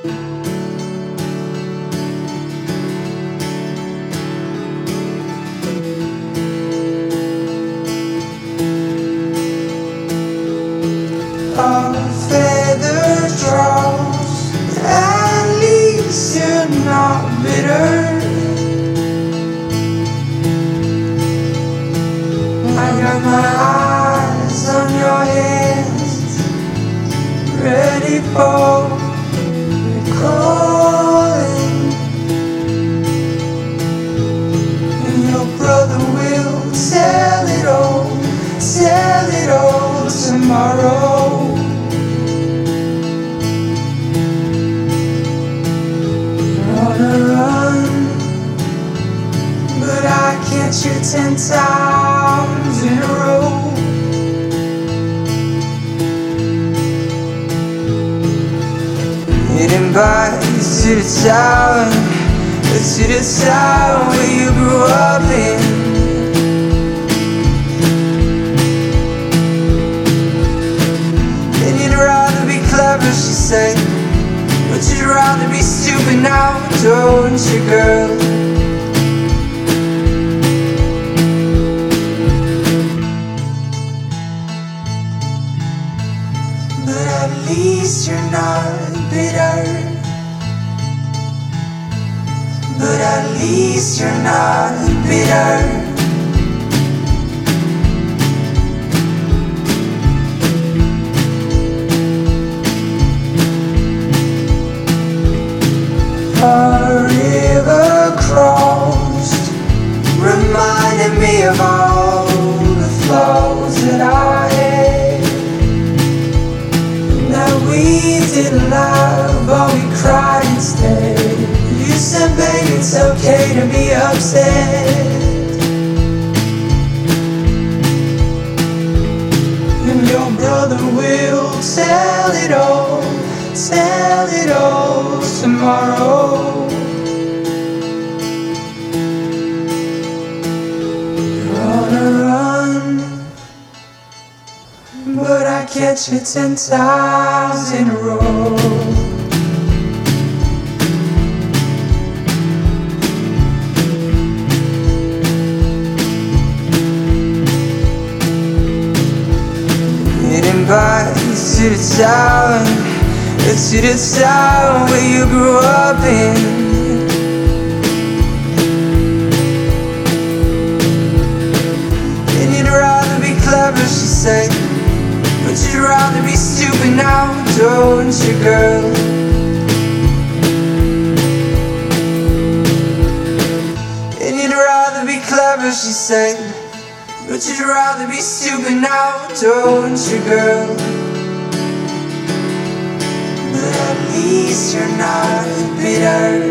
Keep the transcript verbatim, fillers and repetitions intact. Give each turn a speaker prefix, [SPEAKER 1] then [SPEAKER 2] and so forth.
[SPEAKER 1] Our feather draws, at least you're not bitter. I got my eyes on your hands, ready for calling, and your brother will tell it all, tell it all tomorrow. On a run, but I catch you ten times in a row. Heading back to the town, to the town where you grew up in. And you'd rather be clever, she said, but you'd rather be stupid now, don't you, girl? But at least you're not bitter. But at least you're not bitter. A river crossed, reminded me of all the flaws that I had, that we didn't laugh, but we cried instead. You said, baby, it's okay to be upset, and your brother will tell it all, tell it all tomorrow. You're on a run, but I catch you ten times in a row. Heading back to the town, to the town where you grew up in. And you'd rather be clever, she said, but you'd rather be stupid now, don't you, girl? And you'd rather be clever, she said, but you'd rather be stupid now, don't you, girl? But at least you're not bitter.